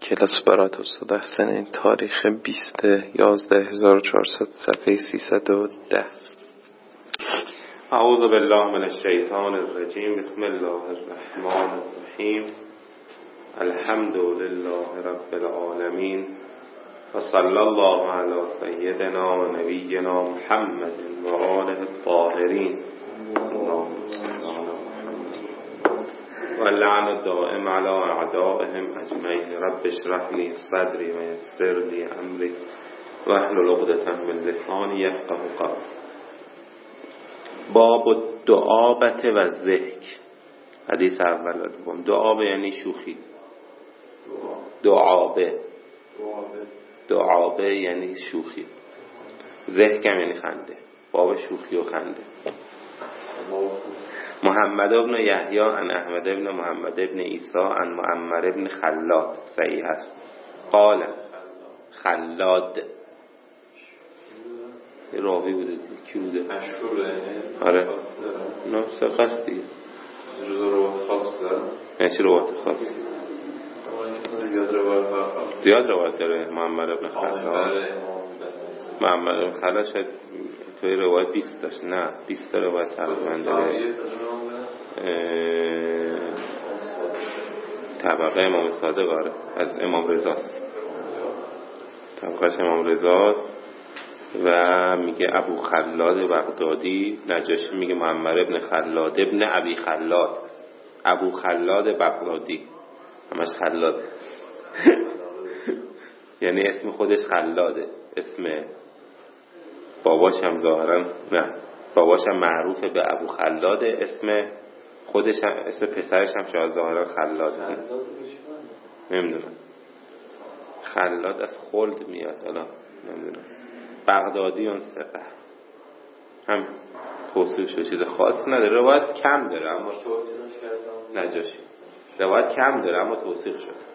کلاس برات استاد احسن تاریخ 20/11/1400 صفحه 310. اعوذ بالله من الشیطان الرجیم. بسم الله الرحمن الرحیم. الحمد لله رب العالمین و صلی الله علی سیدنا و نبینا محمد و آله الطاهرین و اللعن الدائم علی اعدائهم اجمعین. رب اشرح لی صدری و یسر لی امری واحلل عقدة من لسانی یفقهوا قولی. باب الدعابة و الضحک. حدیث اول و دوم. دعابه یعنی شوخی. دعابه یعنی شوخی. ضحک یعنی خنده. باب شوخی و خنده. محمد ابن یحیی عن احمد ابن محمد ابن عیسی عن معمر ابن خلاد. صحیح است. قال خلاد راوی بوده کی بوده؟ مشهوره. آره نه سرقست دیگه. روایت خاص بوده. یعنی چی روایت خاص؟ زیاد روایت داره معمر ابن خلاد. معمر ابن خلاد شاید توی روایت 20 داشت. نه 20 تا روایت تقریبا داره. طبقه امام صادق آره از امام رضاست. طبقهش امام رضاست و میگه ابو خلاد بغدادی. نجاشی میگه معمر ابن خلاد ابن ابی خلاد. ابو خلاد بغدادی همش خلاد یعنی اسم خودش خلاده. اسم باباش هم ظاهرا نه باباش هم معروفه به ابو خلاده. اسم خودش هم اسم پسرش هم شاید ظاهرا خلاده. نمیدونم خلاد از خلد میاد. الان نمیدونم. بغدادی اون سقه هم توصیف شده. چیز خاص نداره. روایت کم داره اما نجاشی روایت کم داره اما توصیف شده.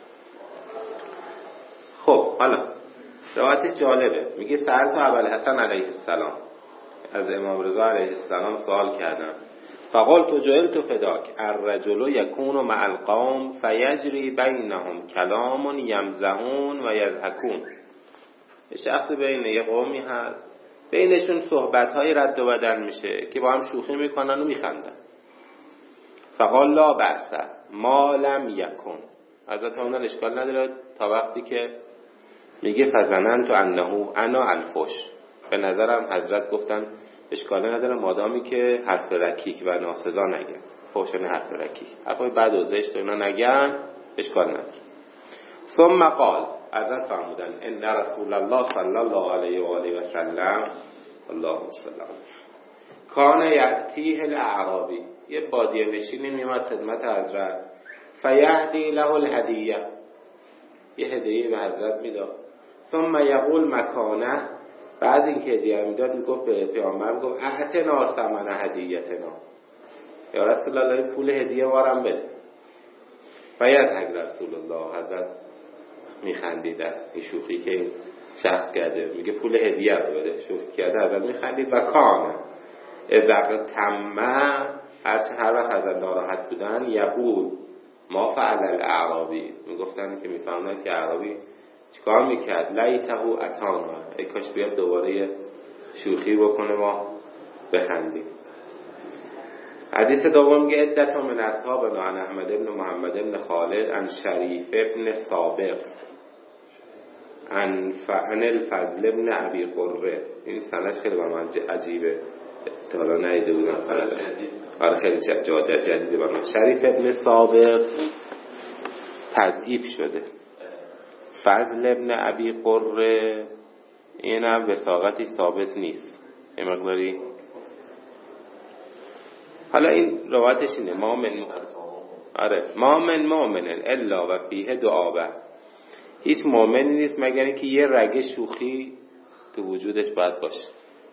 خب حالا روایت جالبه. میگه سألت ابوالحسن علیه السلام. از امام رضا علیه السلام سوال کردم. فقلت جعلت فداک الرجل یکون مع القوم فیجری بینهم کلام یمزحون و یضحکون. شخص بین یه قومی هست بینشون صحبت‌های رد و بدل میشه که با هم شوخی میکنن و میخندن. فقال لا بأس ما لم یکن. حضرت فرمودن اشکال نداره تا وقتی که میگه فظننت انه انا الفش. به نظرم حضرت گفتن اشکال نداره مادامی که حرف رکیک و ناسزا نگن. فحش نه حرف رکیک. حرفای بد و زشت اینا نگن اشکال نداره. ثم قال حضرت فرمودن ان رسول الله صلی الله علیه و آله و سلم اللهم صل علیه کان یأتیه الاعرابی. یه بادیه نشینی میاد خدمت حضرت فیهدی له الهدیه. یه هدیه به حضرت میداد. ثم یقول مکانه. بعد این که هدیه میداد میگفت به پیامبر میگفت اعتنا ثمن هدیتنا. یا رسول الله پول هدیه وارم بده. فیضحک رسول الله. حضرت میخندیدن. این شوخی که این شخص کرده میگه پول هدیه رو بده. شوخی کرده حضرت میخندید. و کانه اذا تم هر وقت حضرت ناراحت بودن یقول ما فعل الاعرابی. میگفتن که میفهمن که اعرابی چیکار میکرد. لیته اتانا. ای کاش بیاد دوباره شوخی بکنه ما بخندیم. حدیث دوم میگه عدت من اصحابنا عن احمد ابن محمد ابن خالد عن شریف ابن سابق عن الفضل ابن ابی قره. این سندش خیلی برام عجیبه. تا حالا ندیده بودم سند. آره خیلی جدیده برام. شریف ابن سابق تضعیف شده. فضل ابن ابی قره اینم وثاقتی ثابت نیست. این مقداری حالا این روایتش اینه ما من مؤمن الا و فیه دعابه. هیچ مؤمنی نیست مگر اینکه یه رگ شوخی تو وجودش باید باشه.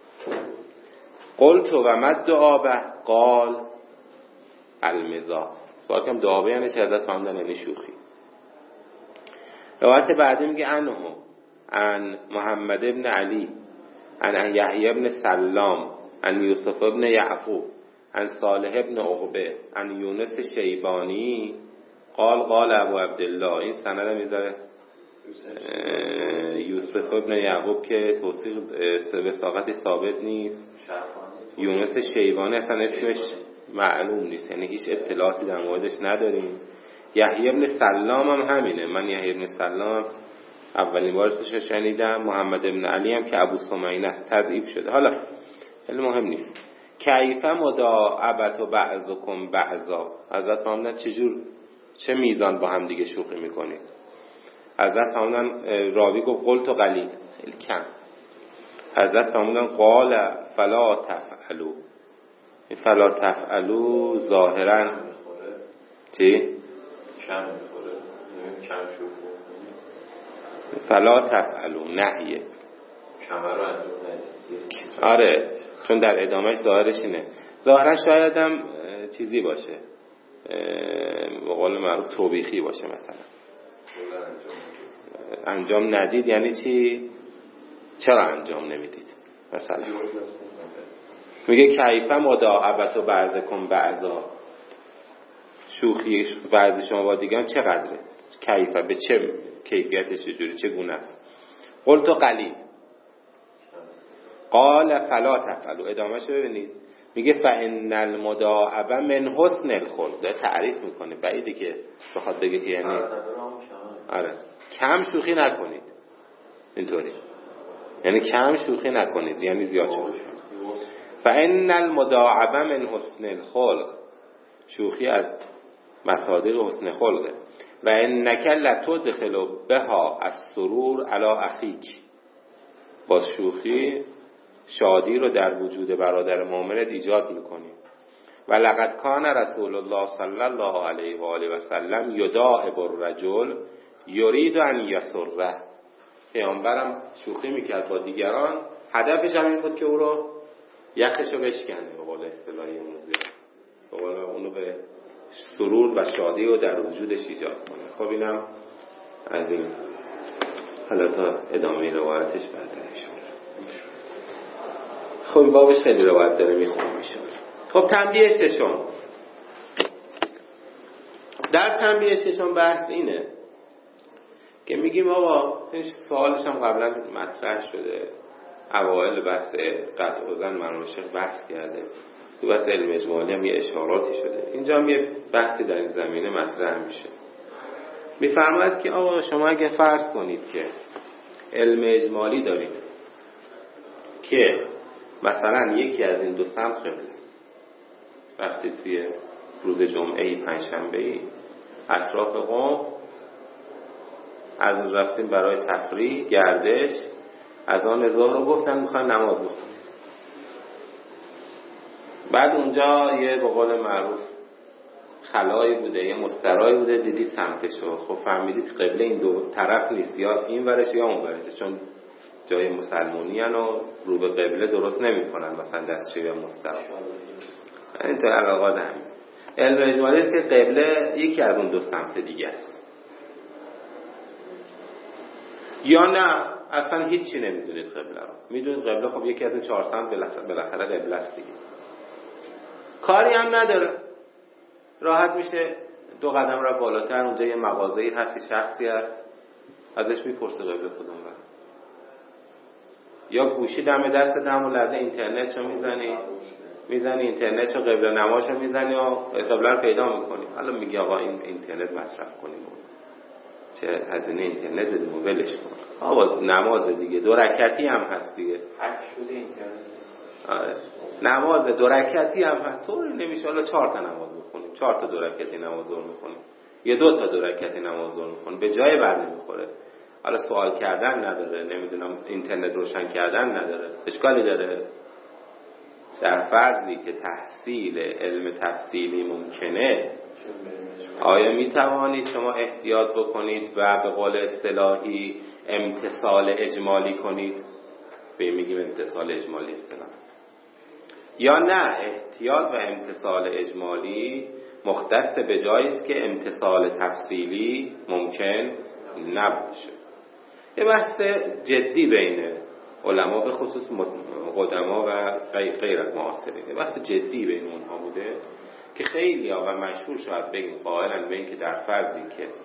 قلت و مد دعابه قال المزاح. سوال کم دعابه یعنی چه؟ از فهمدن یعنی شوخی. روایت بعدی میگه عنه عن محمد ابن علی عن یحیی ابن سلام عن یوسف ابن یعقوب عن صالح ابن عقبه عن یونس شیبانی قال قال ابو عبدالله. این سند میذاره یوسف ابن یعقوب که توثیق وثاقتی ثابت نیست، یونس شیبانی اصلا اسمش معلوم نیست، یعنی هیچ اطلاعاتی در موردش نداریم. یحیی ابن سلام هم همینه، من یحیی ابن سلام اولین بار اسمش شنیدم. محمد ابن علی هم که ابو سمعین است تضعیف شده. حالا خیلی مهم نیست. کیف مداعبت و بعضکم بعضا، حضرت فرمودن چه میزان با هم دیگه شوخی میکنید. حضرت فرمودن راوی گفت قلت و قلیل، خیلی کم. حضرت فرمودن قال فلا تفعلوا. فلا تفعلوا ظاهرا چی؟ کم میخوره، کم شوخی. فلا تفعلوا نهیه، کم رو انجام ندید. آره، چون در ادامهش ظاهرش اینه. ظاهرا شاید هم چیزی باشه، به قول معروف توبیخی باشه. مثلا انجام ندید یعنی چی؟ چرا انجام نمیدید؟ مثلا میگه کیف مداعبت و بعضکم بعضا، شوخی بعضی شما با دیگران چقدره؟ کیف به چه کیفیتش چجوری چگونه است؟ قلت قلیل. قال فلا تفعلوا، ادامهش ببینید میگه فان المداعبه من حسن الخلق. تعریف میکنه، بعیده که بخواد بگه که یعنی آره کم شوخی نکنید، اینطوری یعنی کم شوخی نکنید یعنی زیاد شوخی. فان المداعبه من حسن الخلق، شوخی از مصادیق حسن خلقه. و انک لتدخل بها السرور علی اخیک، با شوخی شادی رو در وجود برادر مؤمنت ایجاد میکنی. و لقد کان رسول الله صلی الله علیه و آله و سلم یداعب الرجل یرید ان یسره. پیامبرم شوخی میکرد با دیگران، هدفش هم این بود که او رو یخشو بشکنه، به قول اصطلاحی موزی، به قول اونو به سرور و شادی رو در وجودش ایجاد کنه. خب اینم از این. حالا تا ادامه روایتش بعدش. خب بابش خیلی روایت داره میخونم میشه. خب تنبیه ششم. در تنبیه ششم بحث اینه که میگیم آقا این سوالش هم قبلا مطرح شده، اوائل بحث قطع و زن مرحوم شیخ بحث کرده، تو بحث علم اجمالی هم یه اشاراتی شده، اینجا هم یه بحثی در این زمینه مطرح میشه. میفرماید که آقا شما اگه فرض کنید که علم اجمالی دارید که مثلا یکی از این دو سمت قبله، وقتی توی روز جمعه پنجشنبه اطراف قم از رفتیم برای تفریح گردش، از آن ظهر رو گفتن میخوایم نماز بخونیم، بعد اونجا یه به قول معروف خلایی بوده، یه مسترایی بوده، دیدید سمتشو، خب فهمیدید قبله این دو طرف نیست، یا این ورش یا اون ورش، چون جای مسلمونی هن و رو به قبله درست نمی کنن، مثلا دستشوی یا مستر. این تو علاقات همین علم اجمالی که قبله یکی از اون دو سمت دیگه است، یا نه اصلا هیچی نمیدونید قبله رو. میدونید قبله خب یکی از این چهار سمت بالاخره قبله است دیگه، کاری هم نداره، راحت میشه دو قدم را بالاتر اونجا یه مغازه‌ای هست، شخصی هست، ازش میپرسه قبله کدوم بره، یا گوشی دم دست دم و لحظه اینترنت رو میزنی اینترنت رو قبله نماز رو میزنی و قبله رو پیدا میکنی. حالا میگی آقا این اینترنت مصرف کنیم، چه هزینه اینترنت بدیم و ولش کن، آقا نماز دیگه دو رکعتی هم هست دیگه، حک شده اینترنت. آره نماز دو رکعتی هم هست، طوری نمیشه حالا 4 تا نماز بخونیم، 4 تا دو رکعتی نماز ظهر میخونیم، یا 2 تا دو رکعتی نماز ظهر میخونیم، به جای بر نمیخوره. حالا سوال کردن نداره، نمیدونم اینترنت روشن کردن نداره، اشکالی داره؟ در فرضی که تحصیل علم تفصیلی ممکنه، آیا میتوانید شما احتیاط بکنید و به قول اصطلاحی امتثال اجمالی کنید؟ به میگیم امتثال اجمالی اصطلاح، یا نه احتیاط و امتثال اجمالی مختص به جایی است که امتثال تفصیلی ممکن نباشه. یه بحث جدی بین علما به خصوص قدما و غیر از معاصرین، یه بحث جدی بین اونها بوده که خیلی ها و مشهور شاید بگیم قائلن به این که در فرضی که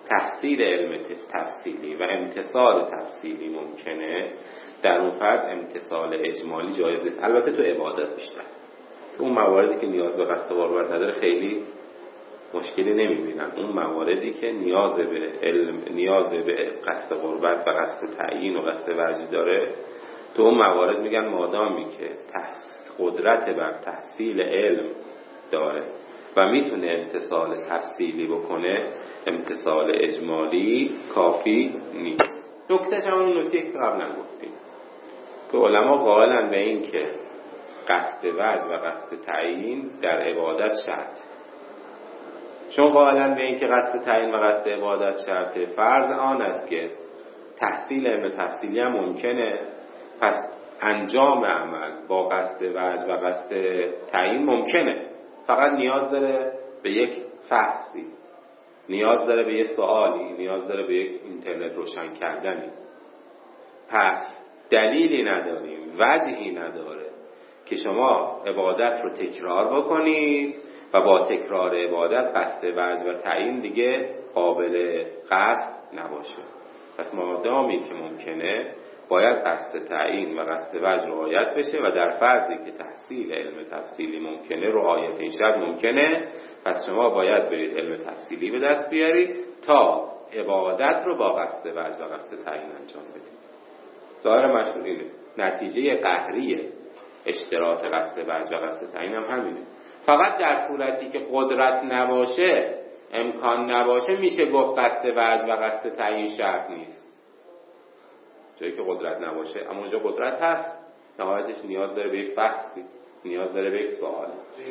تحصیل علم تفصیلی و امتثال تفصیلی ممکنه، در اون فرد امتثال اجمالی جایز است. البته تو عبادت بیشتر، اون مواردی که نیاز به قصد قربت نداره خیلی مشکلی نمیبینن. اون مواردی که نیاز به علم، نیاز به قصد قربت و قصد تعیین و قصد وجه داره، تو اون موارد میگن مادامی که قدرت بر تحصیل علم داره و میتونه امتثال تفصیلی بکنه، امتثال اجمالی کافی نیست. نکتهش همون نکته که قبلا گفتیم که علما قائلن به این که قصد وجه و قصد تعیین در عبادت شرط. چون قائلن به این که قصد تعیین و قصد عبادت شرطه، فرض آن است که تحصیل علم تفصیلی هم ممکنه، پس انجام عمل با قصد وجه و قصد تعیین ممکنه، فقط نیاز داره به یک فحصی، نیاز داره به یک سوالی، نیاز داره به یک اینترنت روشن کردنی. پس دلیلی نداریم، وجهی نداره که شما عبادت رو تکرار بکنید و با تکرار عبادت قصد وجه و تعیین دیگه قابل قصد نباشه. پس مادامی که ممکنه باید قصد تعیین و قصد وجه رعایت بشه و در فرضی که تحصیل علم تفصیلی ممکنه، رعایت این شرط ممکنه، پس شما باید برید علم تفصیلی به دست بیارید تا عبادت رو با قصد وجه و قصد تعیین انجام بدید. ظاهر مشهور اینه، نتیجه قهری اشتراط قصد وجه و قصد تعیین هم همینه. فقط در صورتی که قدرت نباشه، امکان نباشه، میشه گفت قصد وجه و قصد تعیین شرط نیست. جایی که قدرت نباشه، اما اونجا قدرت هست، نهایتش نیاز داره به یک فحصی، نیاز داره به یک سوال.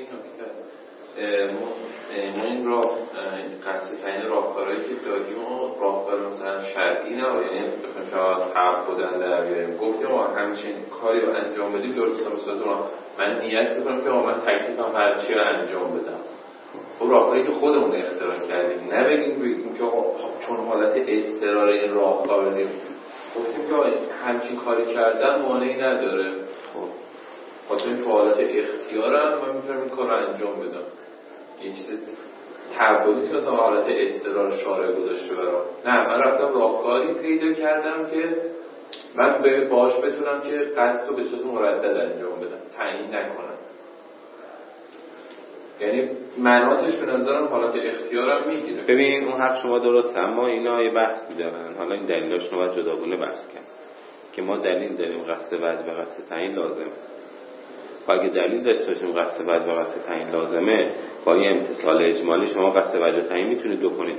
ما این راه قصد تعیین راهکارهایی که دادیم و راهکار مثلا شرعی نه، یعنی بخوایم شاید تعبدن در بیاریم، گفتیم ما همچین کاری رو انجام بدیم درست مثلا رو من نیت بکنم که من تکلیفم هر چی رو انجام بدم. خب راهکاری که خودمون اختراع کردیم، نه بگیم که چون حالت اضطرار این راهکار رو گفتیم که همچین کاری کردن مانعی نداره. خب خاطر این حالت اختیارم من میتونم این کار رو انجام بدم. این چیز تعبدی که مثلا حالت اضطرار شارع گذاشته برام، نه من رفتم راهکاری پیدا کردم که من باهاش بتونم که قصد رو به صورت مردد انجام بدم، تعیین نکنم. یعنی مناطش به نظرم حالت اختیارم میگیره. ببین اون حرف شما درسته، اما اینا یه بحثی دارن. حالا این دلیلاشون رو باید جداگونه بحث کنیم که ما دلیل داریم قصد وجه و قصد تعیین لازمه. و اگه دلیل داشته باشیم قصد وجه و قصد تعیین لازمه، با این امتثال اجمالی شما قصد وجه و تعیین میتونید بکنید.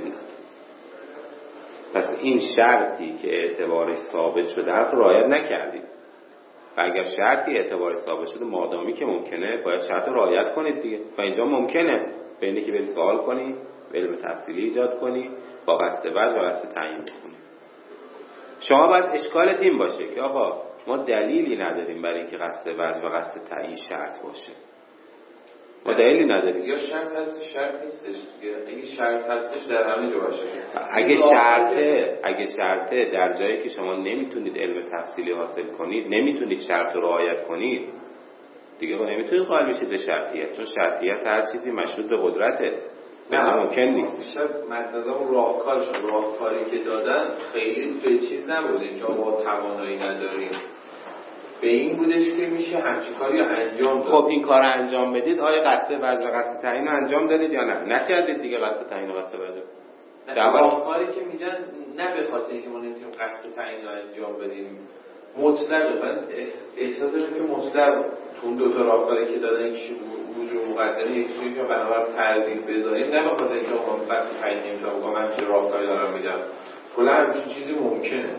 پس این شرطی که اعتبارش ثابت شده است رعایت نکردید. و اگر شرطی اعتبارش ثابت شده، مادامی که ممکنه باید شرط رو رعایت کنید دیگه. و اینجا ممکنه به اینه که برید سوال کنی، علم تفصیلی ایجاد کنی، با قصد وجه و قصد تعیین کنی. شما باید اشکالت این باشه که آقا ما دلیلی نداریم برای اینکه قصد وجه و قصد تعیین شرط باشه. ما دلیلی نداریم. یا شرط هست شرط نیستش دیگه. اگه شرط هستش در همه جا باشه. اگه شرطه در جایی که شما نمیتونید علم تفصیلی حاصل کنید، نمیتونید شرط رو رعایت کنید، دیگه نمیتونید قائل بشید به شرطیت. چون شرطیت هر چیزی مشروط به قدرته، نه ممکن نیست. میشه مطلب راهکاری که دادن خیلی به چیز نبودیم که ما توانایی نداریم، به این بودش که میشه همچین کاری انجام داد. خب این کار انجام بدید، آیا قصد وجه و قصد تعیین انجام دادید یا نه؟ نکردید دیگه قصد تعیین و قصد وجه. راهکاری که میگن نه به خاطر اینکه ما نمیتونیم قصد تعیین رو انجام بدیم مطلق، من احساس میکنم که مطلق تو اون دو تا راهکاری که دادن یکیش وجود مقدمه، یکیش که بنابراین تردید بذاریم، نه به خاطر اینکه ما قصد تعیین نمیتونم بگم همچین راهکاری دارم میگم، کلا همچین چیزی ممکنه.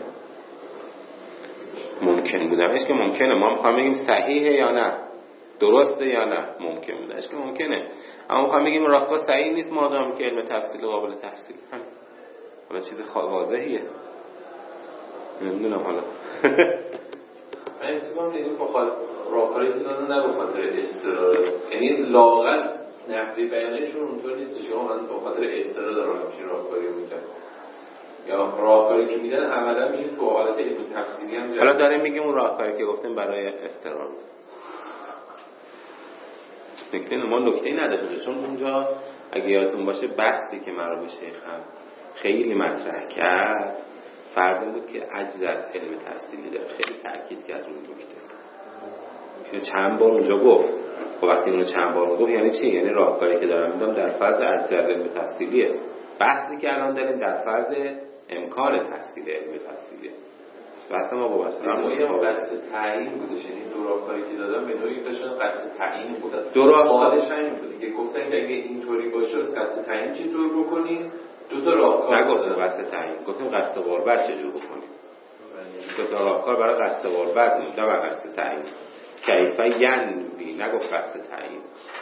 ممکن بودنش که ممکنه، ما میخوام بگیم صحیحه یا نه، درسته یا نه، ممکن بودنش که ممکنه، اما میخوام بگیم راهکار صحیح نیست مادام که علم تفصیل قابل تحصیل. حالا چیز واضحیه، نمیدونم حالا من استفاده میدونم با راهکاری که دادن نه به خاطر اضطرار، یعنی لااقل نحوه بیانشون اونطور نیست که من به خاطر اضطرار دارم همچین راهکاری میگم، یا راهکاری که میدن عملا میشه تو حالت علم تفصیلی هم. حالا داریم میگیم اون راهکاری که گفتیم برای اضطرار بود. ما نکته‌ای نداشتیم، چون اونجا اگه یادتون باشه بحثی که مرحوم شیخ هم خیلی مطرح کرد فرض بود که عجز از علم تحصیلی داره. خیلی تاکید کرد اون نکته. اینو چند بار اونجا گفت. خب وقتی اینو چند بار گفت یعنی چی؟ یعنی راهکاری که دارم میدم در فرض عجز از علم تحصیلیه. بحثی که الان داریم در فرض امکان تحصیل علم تحصیلیه. بحث ما با بحث قصد تعیین بودش، یعنی دو راهکاری که دادم به نوعی داشتن قصد تعیین بود. دو راهکارش همین بود که گفتن که اگه اینطوری باشه قصد تعیین چه جور بکنیم؟ دو تا راهکار نگفتیم قصد تعیین، گفتیم قصد غربت چه جور بکنیم. دو تا راهکار برای قصد غربت نه برای قصد تعیین. کیف ینوی، نگفت قصد تعیین.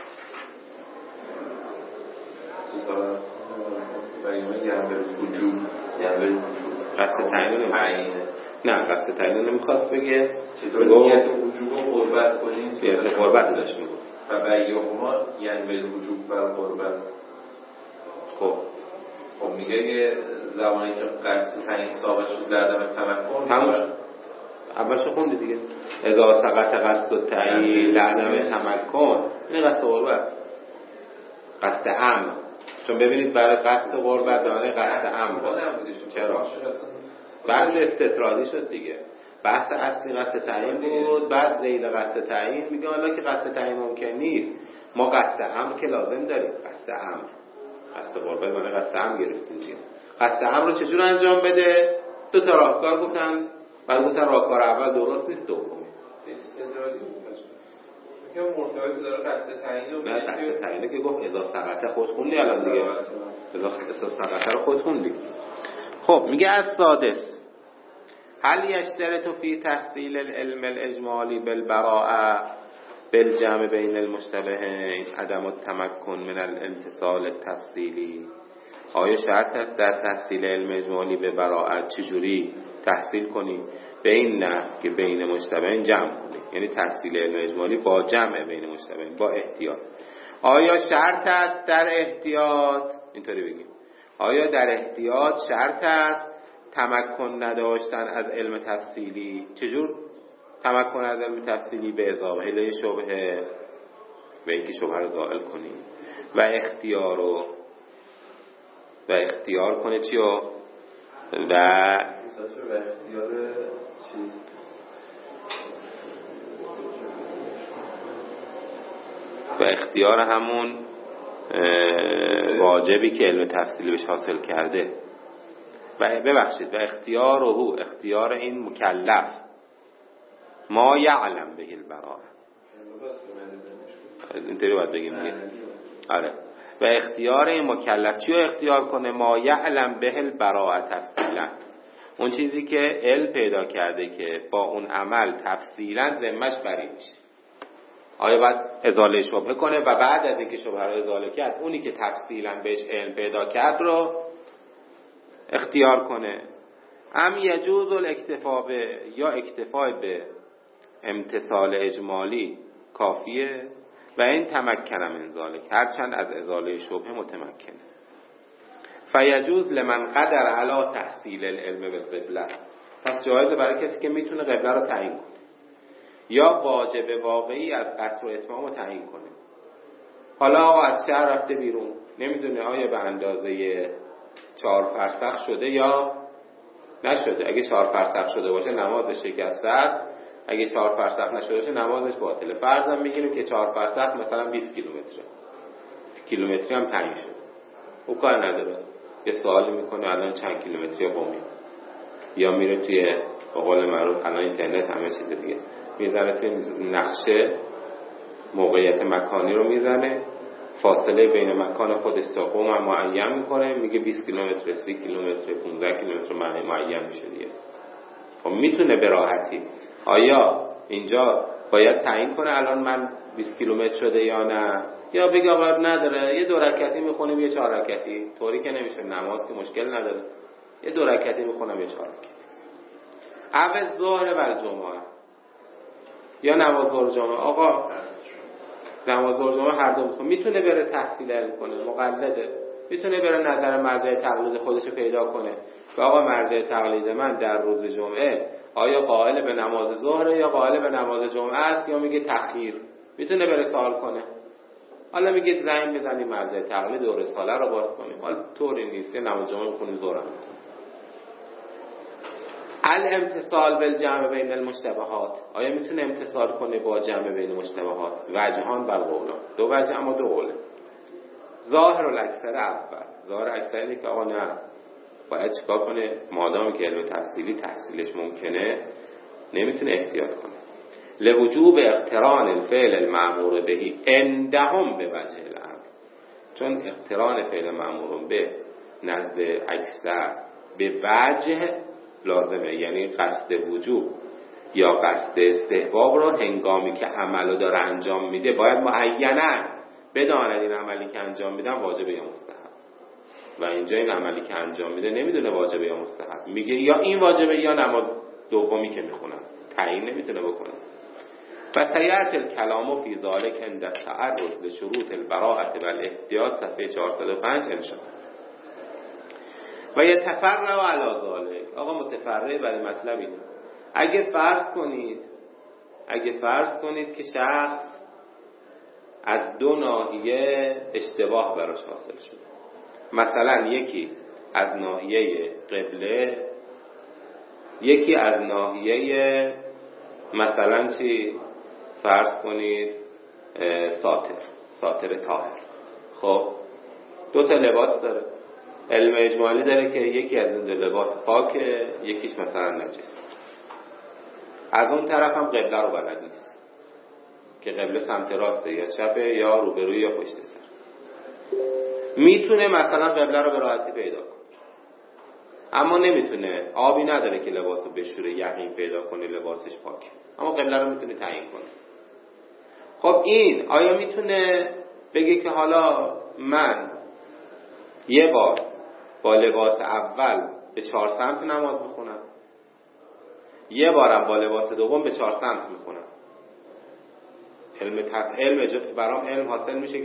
قصد تعیین نه قصد تعیین نمیخواست بگه. چطور نیت وجوب و قربت کنیم؟ نیت قربت داشت میگفت و بیاهما ینوی وجوب و قربت. خب میگه که زمانی که قصد تعیین ثابت شد در عدم تمکن تموم شد. اولش خوندی دیگه. اذا سقط قصد التعیین لعدم تمکن، این قصد قربت، قصد امر. چون ببینید برای قصد قربت دانه قصد امر. چرا؟ بحث استطرادی شد دیگه. بحث اصلی قصد تعیین بود، بعد ذیل قصد تعیین میگه حالا که قصد تعیین ممکن نیست ما قصد امر که لازم داریم. قصد امر، قصد قربت معنی قصد امر گرفتیم دیگه. قصد امر رو چجور انجام بده؟ دو تا راهکار گفتن، بعد گفتن راهکار اول درست نیست، دومی استدراجی بود. که مرتبط داره قصد تعیین. نه قصد تعیین که گفت اذا سقط خود خوندی الان دیگه. اذا سقط رو خود خوندی. خب میگه از سادس هل یشترط فی تحصیل العلم الاجمالی بالبراءه بالجمع بین المشتبهین عدم التمکن من الامتصال التفصیلی. آیا شرط است در تحصیل علم اجمالی به براءت چجوری تحصیل کنیم؟ به این نحو که بین مشتبهین جمع کنیم، یعنی تحصیل علم اجمالی با جمع بین مشتبهین با احتیاط. آیا شرط است در احتیاط، اینطوری بگیم، آیا در احتیاط شرط است تمکن نداشتن از علم تفصیلی؟ چجور تمکن از علم تفصیلی؟ به ازاله شبهه، به اینکه شبهه رو زائل کنیم و اختیار کنه چی و و اختیار همون واجبی که علم تفصیلی بهش حاصل کرده. و ببخشید و اختیار این مکلف ما یعلم به البراءه، اینطوری باید بگیم دیگه. آره. و اختیار این مکلف چی رو اختیار کنه؟ ما یعلم به البراءه تفصیلا، اون چیزی که علم پیدا کرده که با اون عمل تفصیلا ذمش بری میشه. آیا باید ازاله شبهه کنه و بعد از اینکه شبهه رو ازاله کرد اونی که تفصیلا بهش علم پیدا کرد رو اختیار کنه؟ ام یجوز الاکتفا به، یا اکتفا به امتصال اجمالی کافیه و این تمکن من ذالک، هرچند از ازاله شبهه متمکنه. فیجوز لمن قدر علی تحصیل العلم بالقبله، پس جایزه برای کسی که میتونه قبله رو تعیین کنه یا واجب واقعی از قصر و اتمام رو تعیین کنه. حالا آقا از شهر رفته بیرون، نمیدونه آیا به اندازه 4 فرسخ شده یا نشده. اگه 4 فرسخ شده باشه نمازش شکسته است، اگه 4 فرسخ نشده باشه نمازش باطله. فرضاً میگیم که 4 فرسخ مثلا 20 کیلومتره، کیلومتری هم تعیین شده، او کار نداره، یه سوالی میکنه الان چند کیلومتری قمی، یا میره توی به قول معروف الان اینترنت همه چیز دیگه میذاره توی نقشه موقعیت مکانی رو میزنه، فاصله بین مکان خودش تا قم هم معین میکنه، میگه 20 کیلومتر، 30 کیلومتر، 15 کیلومتر معین میشه دیگه. خب میتونه به راحتی. آیا اینجا باید تعیین کنه الان من 20 کیلومتر شده یا نه، یا بگه آقا نداره یه 2 رکعتی میخونیم یه 4 رکعتی، طوری که نمیشه، نماز که مشکل نداره، یه 2 رکعتی میخونم یه 4 رکعتی. اول ظهر و جمعه یا نماز ظهر جمعه، آقا نماز ظهر جمعه هر دو میتونه بره تحصیل علم کنه، مقلده، میتونه بره نظر مرجع تقلید خودشو پیدا کنه و آقا مرجع تقلید من در روز جمعه آیا قائل به نماز ظهر یا قائل به نماز جمعه است یا میگه تأخیر، میتونه بره سوال کنه. حالا میگه زنگ بزنیم مرجع تقلید و رساله رو باز کنیم، حالا طوری نیست، نماز جمعه بخونیم ظهر هم بخونیم. الامتصال بالجمع بین المشتبهات، آیا میتونه امتصال کنه با جمع بین مشتبهات؟ وجهان بر قولان، دو وجه اما دو قوله. ظاهر الاکثر اول، ظاهر اکثر اینه که آقا نه، باید چیکار کنه؟ مادامی که علم تفصیلی تحصیلش ممکنه نمیتونه احتیاط کنه. لوجوب اقتران الفعل المأمور بهی عندهم به وجه الامر، چون اقتران فعل مأمور به نزد اکثر به وجه لازمه، یعنی قصد وجوب یا قصد استحباب رو هنگامی که عملو داره انجام میده باید معیناً بداند این عملی که انجام میدن واجبه یا مستحب، و اینجا این عملی که انجام میده نمیدونه واجبه یا مستحب، میگه یا این واجبه یا نماز دومی که میخونم، تعیین نمیتونه بکنه. و سیأتی الکلام فی ذلک عند التعرض لشروط البراءة والاحتیاط، صفحه 405 انشاء. و یتفرع علی ذلک، آقا متفرع برای مطلب اینه، اگه فرض کنید که شخص از دو ناحیه اشتباه براش حاصل شده، مثلا یکی از ناحیه قبله، یکی از ناحیه مثلا چی؟ فرض کنید ساتر طاهر. خب دو تا لباس داره، علم اجمالی داره که یکی از این دو لباس پاکه، یکیش مثلا نجس. از اون طرف هم قبله رو بلد نیست که قبله سمت راسته یا چپه یا روبروی یا پشت سر. میتونه مثلا قبله رو به راحتی پیدا کنه، اما نمیتونه، آبی نداره که لباس رو بشوره یقین پیدا کنه لباسش پاکه، اما قبله رو میتونه تعیین کنه. خب این آیا میتونه بگه که حالا من یه بار با لباس اول به 4 سمت نماز بخونم، یه بارم با لباس دوم به 4 سمت میخونم؟ برام علم حاصل میشه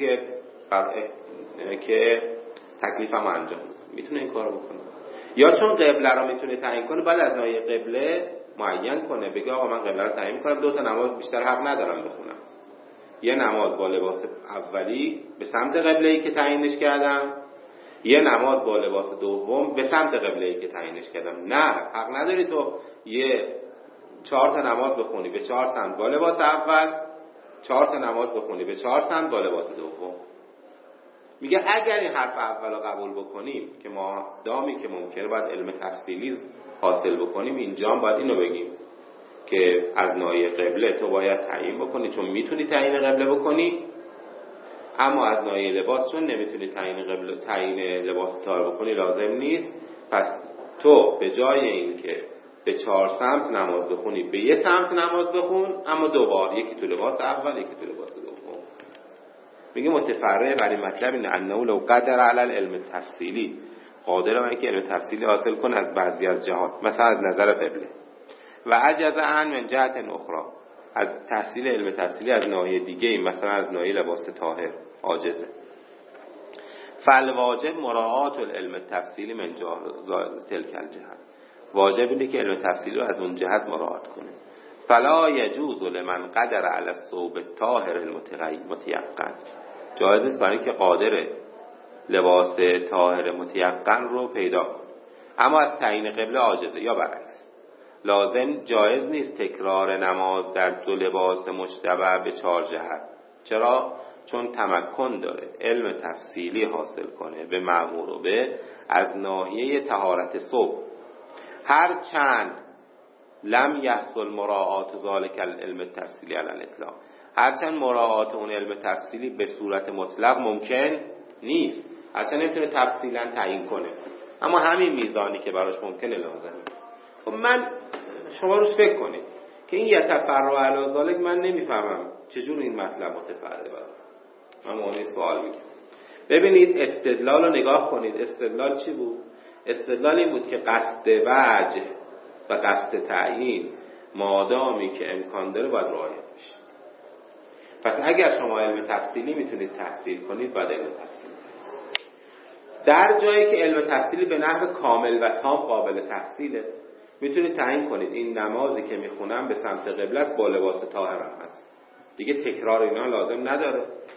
که تکلیفم انجام بدم. میتونه این کارو بکنه. یا چون قبله رو میتونه تعیین کنه، بعد از ناحیه قبله معین کنه، بگه آقا من قبله رو تعیین میکنم، 2 تا نماز بیشتر حق ندارم بخونم، یه نماز با لباس اولی به سمت قبله‌ای که تعیینش کردم، یه نماز با لباس دوم به سمت قبله‌ای که تعیینش کردم. نه، حق نداری تو یه 4 تا نماز بخونی به 4 سمت با لباس اول، 4 تا نماز بخونی به 4 سمت با لباس دوم. میگه اگر این حرف اول رو قبول بکنیم که ما دامی که ممکنه باید علم تفصیلی حاصل بکنیم، اینجا هم باید اینو بگیم که از ناحیه قبله تو باید تعیین بکنی، چون میتونی تعیین قبله بکنی، اما از ناحیه لباس چون نمیتونی تعیین لباس طاهر بکنی لازم نیست. پس تو به جای این که به 4 سمت نماز بخونی به یه سمت نماز بخون، اما 2 بار، یکی تو لباس اول یکی تو لباس دوم. میگه متفرع برای مطلب این انه لو قدر علی العلم التفصیلی، قادر من که علم تفصیلی حاصل کن از بعضی از جهات، مثلا از نظر قبله، و عجز عن من جهت اخرى، از تحصیل علم تفصیلی از ناحیه دیگه، مثلا از ناحیه لباس طاهر عاجزه، فالواجب مراعات العلم التفصیلی من تلک الجهت، واجب اینه که علم تفصیلی رو از اون جهت مراعات کنه. فلا یجوز لمن قدر علی الثوب الطاهر المتیقن، جایز نیست برای اینکه قادر لباس طاهر متیقن رو پیدا کنه اما از تعیین قبله عاجزه، یا برعکس. لازم جایز نیست تکرار نماز در 2 لباس مشتبه به 4 جهت. چرا؟ چون تمکن داره علم تفصیلی حاصل کنه به مأمور و به از ناحیه طهارت ثوب، هر چند لم یحصل مراعات ذالک العلم التفصیلی علی الاطلاق، هرچند مراعات اون علم تفصیلی به صورت مطلق ممکن نیست، هرچند نمیتونه تفصیلا تعیین کنه، اما همین میزانی که براش ممکنه لازمه. خب من شما روش فکر کنید که این یتفرع علی ذالک، من نمیفهمم چجور این مطلب متفرع برام. من معنی سوال میگم. ببینید استدلال رو نگاه کنید. استدلال چی بود؟ استدلال این بود که قصد وجه و قصد تعیین مادامی که امکان داره باید رعایت بشه. پس اگر شما علم تفصیلی میتونید تحصیل کنید، باید علم تفصیلی تحصیل. در جایی که علم تفصیلی به نحو کامل و تام قابل تحصیله، میتونید تعیین کنید این نمازی که میخونم به سمت قبله است، با لباس طاهرم هست، دیگه تکرار اینا لازم نداره.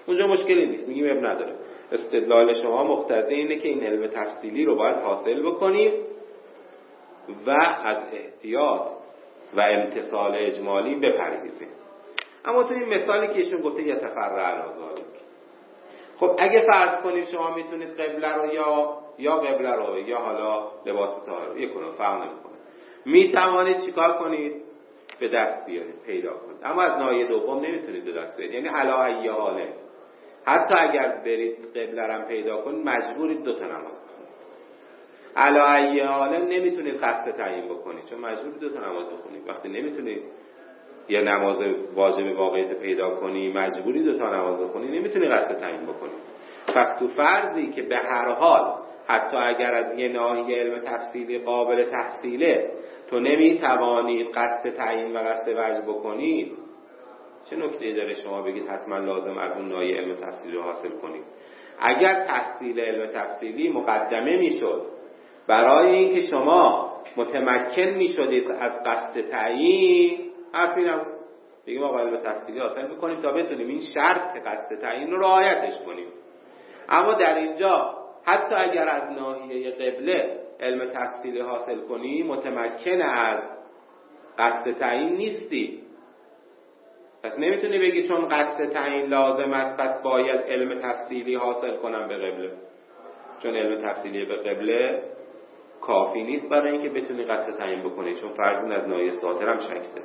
اونجا مشکلی نیست، میگیم اب نداره. استدلال شما مقتضی اینه که این علم تفصیلی رو باید حاصل بکنیم و از احتیاط و امتثال اجمالی بپرهیزیم. اما تو این مثالی که ایشون گفته یتفرع علی ذالک، خب اگه فرض کنیم شما میتونید قبله رو یا قبله رو یا حالا لباس طاهر رو یک کنه فرق نمیکنه، میتوانید چیکار کنید؟ به دست بیارید، پیدا کنید. اما از ناحیه دوم نمیتونید به دست بیارید، یعنی علی ای حاله حتی اگر برید قبله رو پیدا کنید مجبورید 2 تا نماز بخونید. علی ای حاله نمیتونید قصد تعیین بکنید چون مجبورید 2 تا نماز بخونید. وقتی نمیتونید یه نماز واجب واقعیت پیدا کنی مجبوری 2 تا نماز بخونی، نمیتونی قصد تعیین بکنی. پس تو فرضی که به هر حال حتی اگر از یه ناحیه علم تفصیلی قابل تحصیله تو نمیتوانید قصد تعیین و قصد وجه بکنید، چه نکته‌ای داره شما بگید حتما لازم از اون ناحیه علم تفصیلی رو حاصل کنید؟ اگر تحصیل علم تفصیلی مقدمه میشد برای اینکه شما متمکن میشدید از قصد تعیین، حرفی نبود. بگیم آقا علم تفصیلی حاصل بکنیم تا بتونیم این شرط قصد تعیین رو رعایتش کنیم. اما در اینجا حتی اگر از ناحیه قبله علم تفصیلی حاصل کنی متمکن از قصد تعیین نیستی. پس نمیتونی بگی چون قصد تعیین لازم است پس باید علم تفصیلی حاصل کنم به قبله، چون علم تفصیلی به قبله کافی نیست برای اینکه بتونی قصد تعیین بکنی، چون فرض از ناحیه ساطر هم شک داره.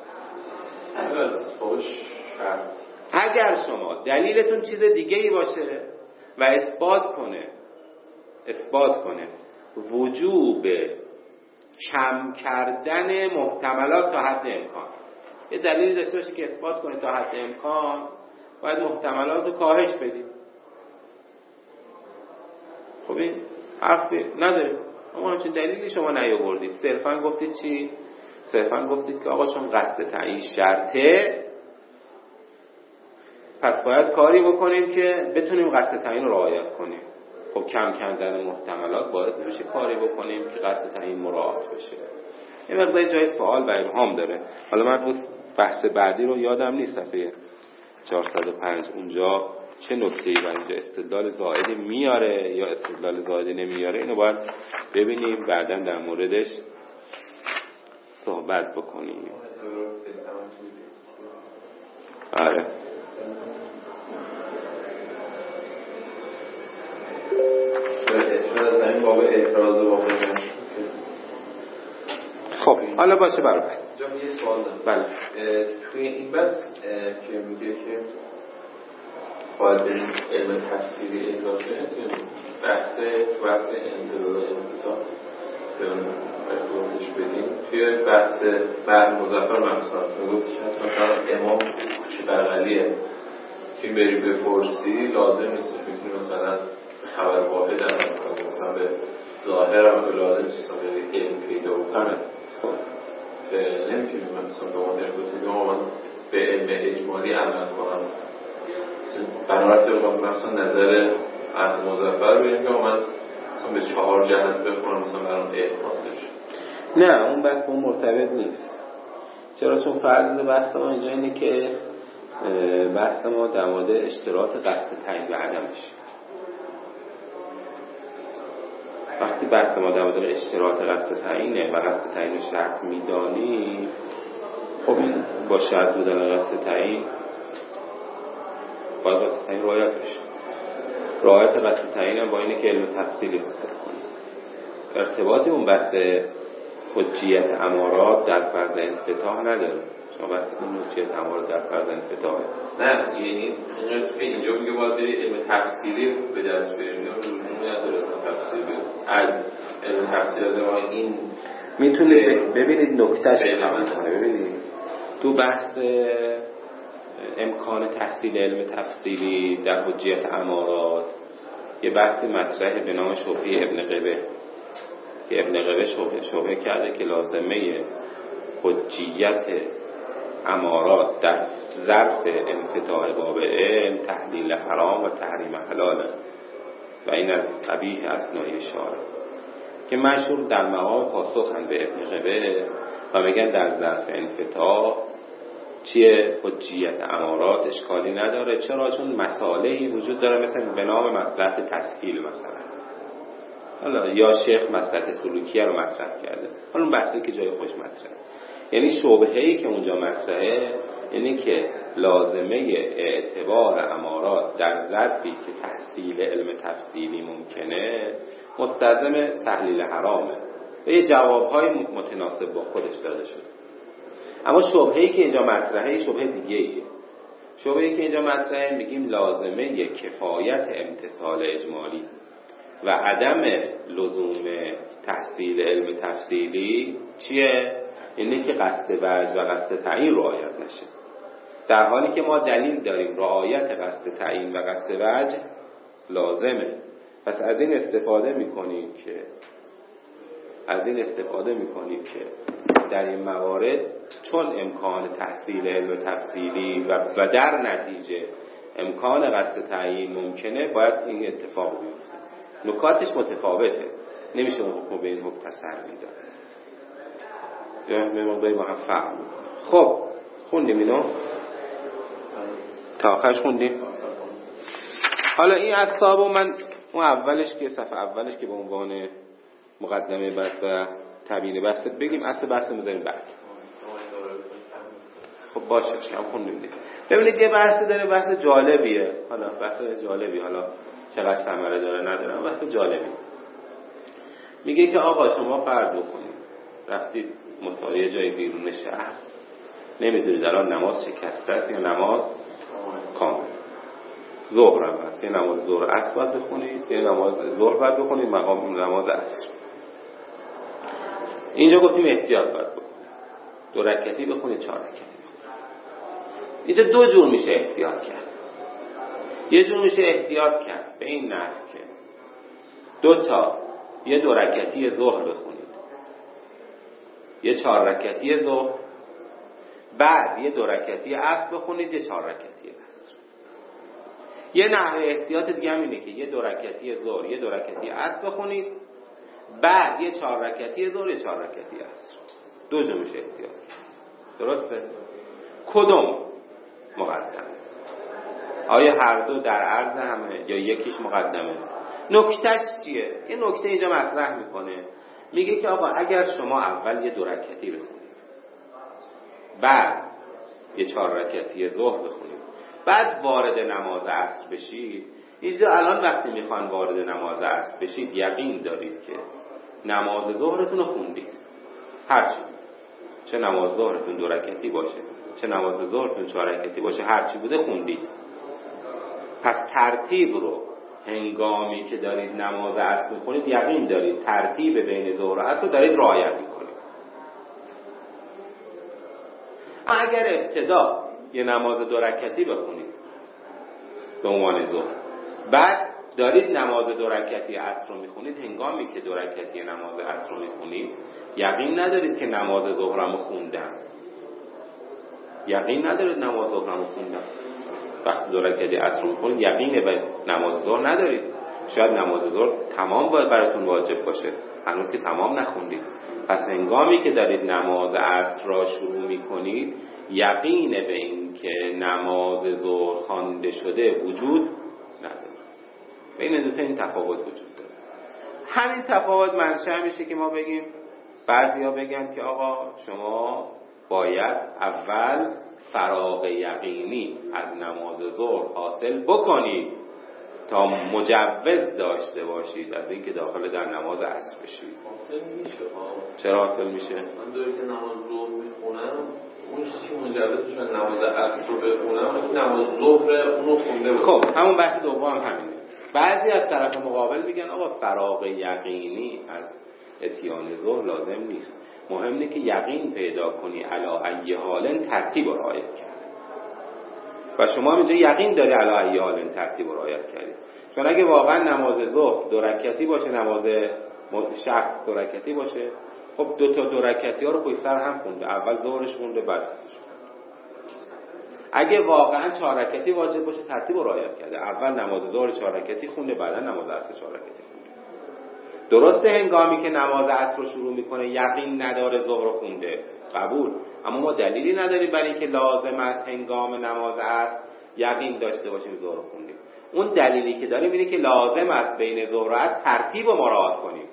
اگر شما دلیلتون چیز دیگه ای باشه و اثبات کنه وجوب کم کردن محتملات تا حد امکان، یه دلیلی داشته باشه که اثبات کنه تا حد امکان باید محتملات رو کاهش بدیم. خب این حرفی نداره، اما همچین دلیلی شما نیاوردید. صرفا گفتید چی؟ صرفا گفتید که آقا چون قصد تعیین شرطه پس باید کاری بکنیم که بتونیم قصد تعیین رو رعایت کنیم. خب کم کردن محتملات باعث نمیشه کاری بکنیم که قصد تعیین مراعات بشه. این مقدار جای سوال و ابهام داره. حالا من بحث بعدی رو یادم نیست، صفحه 405 اونجا چه نکته‌ای برای اینجا استدلال زائدی میاره یا استدلال زائدی نمیاره، اینو باید ببینیم بعداً در موردش صحبت بکنیم. آره شاید این باب اعتراض واقعی نشه. خب حالا باشه برای جا یه سوال دارم. بله. توی این بس که میگه که باید بریم علم تفسیری احساس کنیم بحث انزلال انفتا که ارتباطش بدیم توی بحث بعد مظفر مخصوصا میگفت که مثلا امام چه بغلیه که بریم بپرسی لازم نیست میتونی مثلا خبر واحد هم کنیم، مثلا به ظاهر هم به لازم نیست به علم پیدا بکنه. نمیتونیم مثلا به ما نرگوتیم به علم اجمالی عمل کنم بنابرای مثلا نظر از مظفر بگیم که من مثلا به 4 جهت بخونم مثلا برام احساسش. نه اون بحث اون مرتبط نیست. چرا؟ چون فرض بحث ما اینجا اینه که بحث ما در مورد اشتراط قصد تعیین و عدمش. وقتی بحث ما در مورد اشتراط قصد تعیینه و قصد تعیین شرط میدانی، خب این با شرط بودن قصد تعیین باید قصد تعیین رعایت بشه. رعایت قصد تعیین هم با اینه که علم تفصیلی حاصل کنی. ارتباطی اون بحث حجیت امارات در فرض انفتاح نداره. شما بحث اون حجیت امارات در فرض انفتاحه. نه یعنی اینجا میگه باید بری علم تفصیلی به دست بیاریم، لزومی نداره تفصیلی از علم تفصیلی از ما این میتونید ببینید نکتهش ببینید تو بحث امکان تحصیل علم تفصیلی در حجیت امارات یه بحث مطرح به نام شبهه ابن قبه که ابن قبه شبهه کرده که لازمه حجیت امارات در ظرف انفتاح باب علم تحلیل حرام و تحریم حلاله و این از قبیح اسنای شارع که مشهور در مقام پاسخن به ابن قبه و میگن در ظرف انفتاح چیه؟ حجیت امارات اشکالی نداره. چرا؟ چون مصالحی وجود داره مثل به نام مصلحت تسهیل مثلا. حالا یا شیخ مصلحت سلوکیه رو مطرح کرده، حالا اون بحثی که جای خوش مطرحه. یعنی شبهه‌ای که اونجا مطرحه اینه که لازمه اعتبار امارات در ظرفی که تحصیل علم تفصیلی ممکنه مستلزم تحلیل حرامه و یه جوابهای متناسب با خودش داده شده. اما شبهه‌ای که اینجا مطرحه شبهه دیگه‌ایه. شبهه‌ای که اینجا مطرحه میگیم لازمه کفایت امتثال اجمالی و عدم لزوم تحصیل علم تفصیلی چیه؟ اینه که قصد وجه و قصد تعیین رعایت نشه، در حالی که ما دلیل داریم رعایت قصد تعیین و قصد وجه لازمه. پس از این استفاده میکنیم که در این موارد چون امکان تحصیل علم تفصیلی و در نتیجه امکان قصد تعیین ممکنه، باید این اتفاق بیفته. نکاتش متفاوته، نمیشه اون حکم به این حکم تسری داد. یا مقداری با هم فرق میکنه. خب خوندیم اینو؟ تا آخرش خوندیم؟ حالا این اصحابو من اون اولش که صفحه اولش که به عنوان مقدمه بحث و تبیین بحث بگیم، اصل بحث میذاریم بعد. خب باشه کم خوندیم دیگه. ببینید یه بحث داره، بحث جالبیه. حالا بحث جالبی، حالا چقدر ثمره داره نداره، بحث جالبی. میگه که آقا شما فرض بکنید رفتید مسایه جای بیرون شهر، نمیدونید الان نماز شکسته است یا نماز کامل. ظهر هم هست، یه نماز ظهر عصر باید بخونید، یه نماز ظهر باید بخونید مقام نماز عصر. اینجا گفتیم احتیاط باید بکنید، 2 رکعتی بخونید 4 رکعتی بخونید. اینجا 2 جور میشه احتیاط کرد. یه جور میشه احتیاط کرد به این نحو که 2 تا یه 2 رکعتی ظهر بخونید، یه 4 رکعتی ظهر، بعد یه 2 رکعتی عصر بخونید، یه 4 رکعتی عصر. یه نحوه احتیاط دیگه هم اینه که یه 2 رکعتی ظهر، یه 2 رکعتی عصر بخونید، بعد یه 4 رکعتی ظهر، یه 4 رکعتی عصر. 2 جور میشه احتیاط. درسته؟ کدوم مقدمه؟ آیا هر دو در عرض همه یا یکیش مقدمه؟ نکتهش چیه؟ یه نکته اینجا مطرح میکنه، میگه که آقا اگر شما اول یه 2 رکعتی بخونید، بعد یه 4 رکعتی ظهر بخونید، بعد وارد نماز عصر بشید، اینجا الان وقتی میخوان وارد نماز عصر بشید یقین دارید که نماز ظهرتون رو خوندید، هرچی، چه نماز ظهرتون 2 رکعتی باشه، چه نماز ظهرتون 4 رکعتی باشه، هرچی بوده خوندید. پس ترتیب رو هنگامی که دارید نماز عصر میخونید یقین دارید ترتیب بین ظهر و عصر رو دارید رعایت میکنید. اگر ابتدا یه نماز 2 رکعتی بخونید به عنوان ظهر، بعد دارید نماز 2 رکعتی عصر رو میخونید، هنگامی که 2 رکعتی نماز عصر رو میخونید یقین ندارید که نماز ظهرمو خوندم، یقین ندارید نماز ظهرمو خوندم. وقتی 2 رکعتی عصر رو میخونید یقین به نماز ظهر ندارید. شاید نماز ظهر تمام باید براتون واجب باشه، هنوز که تمام نخوندید. پس هنگامی که دارید نماز عصر را شروع میکنید یقین به این که نماز ظهر خوانده شده وجود نداره. بین دو تا این تفاوت وجود داره. همین تفاوت منشأ میشه که ما بگیم، بعضیا بگن که آقا شما باید اول فراغ یقینی از نماز ظهر حاصل بکنید تا مجوز داشته باشید از اینکه داخل در نماز عصر بشید. حاصل میشه. چرا حاصل میشه؟ من داری که نماز ظهر میخونم، اون چیزی که مجوز شد نماز عصر رو بخونم، اون نماز ظهر اونو خونده بود. خب همون بحث دوم همینه. بعضی از طرف مقابل میگن آقا فراغ یقینی از اتیان ظهر لازم نیست، مهم اینه که یقین پیدا کنی علی ای حال ترتیب رو رعایت کردی و شما اینجا یقین داری علی ای حال ترتیب رو رعایت کردی. چون اگه واقعا نماز ظهر 2 رکعتی باشه، نماز شب 2 رکعتی باشه، خب 2 تا 2 رکعتی ها رو پشت سر هم خونده، اول ظهرش خونده بعد عصرش. اگه واقعا 4 رکعتی واجب باشه ترتیب رو رعایت کرده، اول نماز ظهر 4 رکعتی خونده، بعدا نماز عصر 4 رکعتی خونده. درسته هنگامی که نماز عصر رو شروع میکنه یقین نداره ظهر خونده، قبول، اما ما دلیلی نداریم برای اینکه لازم است هنگام نماز عصر یقین داشته باشیم ظهر خوندیم. اون دلیلی که داریم اینه که لازم است بین ظهر و عصر ترتیب رو مراعات کنیم.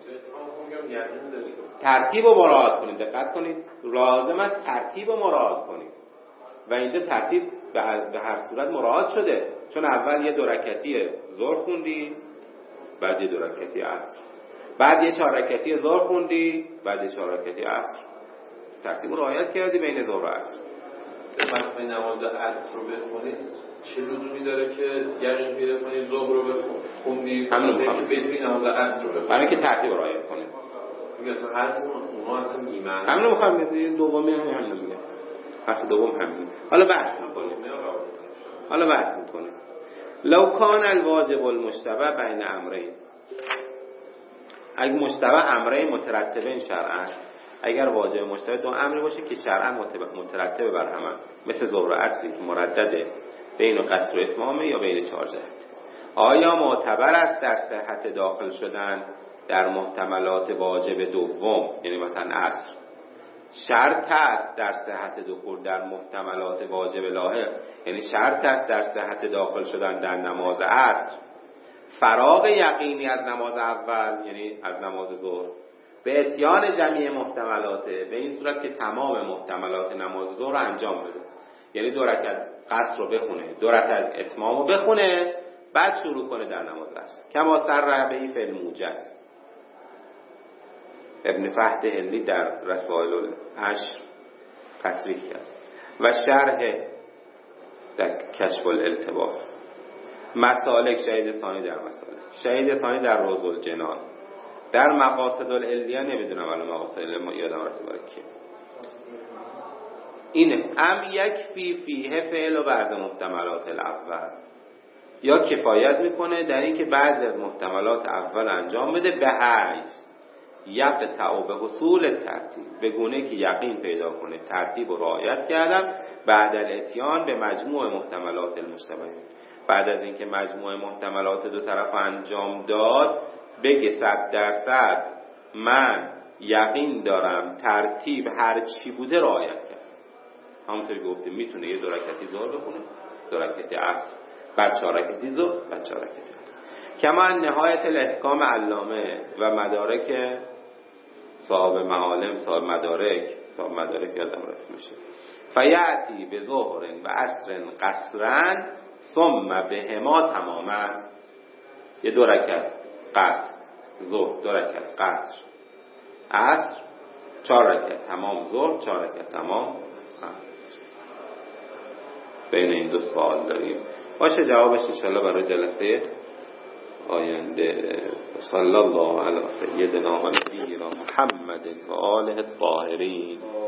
ترتیب رو مراعات کنید، دقت کنید، لازم است ترتیب رو مراعات کنید و اینجا ترتیب به هر صورت مراعات شده، چون اول یه 2 رکعتی ظهر خوندی، بعد یه 2 رکعتی عصر، بعد یه 4 رکعتی ظهر خوندی، بعد یه 4 رکعتی عصر. ترتیب رو رعایت کردی بین ظهر و عصر. وقتی نماز عصر رو بخونید چه لزومی داره که یقین پیدا کنید ظهر رو بخوندی که بدونی نماز عصر رو بخونید؟ برای اینکه ترتیب رو رعایت کنید. میگه اصلا هر اونها اصلا ایمان همین رو میخوام دومی همین میگه. حرف دوم همین. حالا بحث میکنیم. لو کان الواجب المشتبه بین امرین، اگه مشتبه امرین مترتبین شرعا، اگر واجب مشتبه 2 امری باشه که شرعا مترتبه بر هم، مثل ظهر و عصری که مردده بین قصر و اتمامه یا بین 4 جهت، آیا معتبر است در صحت داخل شدن در محتملات واجب دوم، یعنی مثلا عصر، شرط است در صحت دخول در محتملات واجب لاحق، یعنی شرط است در صحت داخل شدن در نماز عصر فراغ یقینی از نماز اول، یعنی از نماز ظهر، به اتیان جمعی محتملاته، به این صورت که تمام محتملات نماز ظهر رو انجام بده، یعنی 2 رکعت قصر رو بخونه، 2 رکعت اتمام رو بخونه، بعد شروع کنه در نماز عصر. کما صرح به فی الموجز، ابن فهد هلی در رسائل العشر تصریح کرد و شرح در کشف الالتباس. مسالک شهید ثانی در مسالک، شهید ثانی در روض الجنان، در مقاصد العلیه نمیدونم الان مقاصد العلیه یادم رفته برای کی اینه، ام یکفی فیه فعل و بعض محتملات الاول، یا کفایت میکنه در این که بعضی از محتملات اول انجام بده، به حیث یقطع به حصول ترتیب، به گونه که یقین پیدا کنه ترتیب و رعایت کردم بعد الاتیان به مجموع محتملات المشتبه، بعد از اینکه مجموع محتملات 2 طرف انجام داد بگه 100% من یقین دارم ترتیب هر چی بوده رعایت کرد. همونطوری گفتیم میتونه یه 2 رکعتی ظهر بخونه، 2 رکعتی عصر، بعد 4 رکعتی ظهر، بعد 4 رکعتی عصر. کما نهایت الاحکام علامه و مدارک صاحب معالم، صاحب مدارک یادم رسمشه، فیعتی به ظهر و عصر قصرن ثم بهما تماما، یه 2 رکعت قصر ظهر، 2 رکعت قصر عصر، 4 رکعت تمام ظهر، 4 رکعت تمام عصر. بین این 2 سوال داریم، باشه جوابش انشاءالله برای جلسه آینده. صلی الله علی سیدنا و نبینا محمد و آله الطاهرین.